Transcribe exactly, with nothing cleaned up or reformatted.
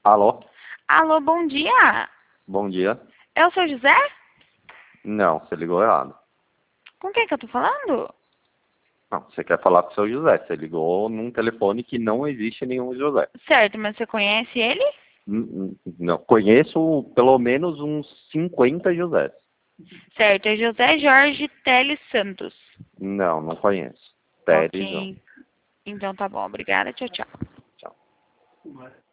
Alô? Alô, bom dia. Bom dia. É o seu José? Não, você ligou errado. Com quem que eu tô falando? Não, você quer falar com o seu José. Você ligou num telefone que não existe nenhum José. Certo, mas você conhece ele? N- n- Não, conheço pelo menos uns cinquenta José. Certo, é José Jorge Teles Santos. Não, não conheço. Pérez, não. Ok. Então tá bom, obrigada. Tchau, tchau. Tchau.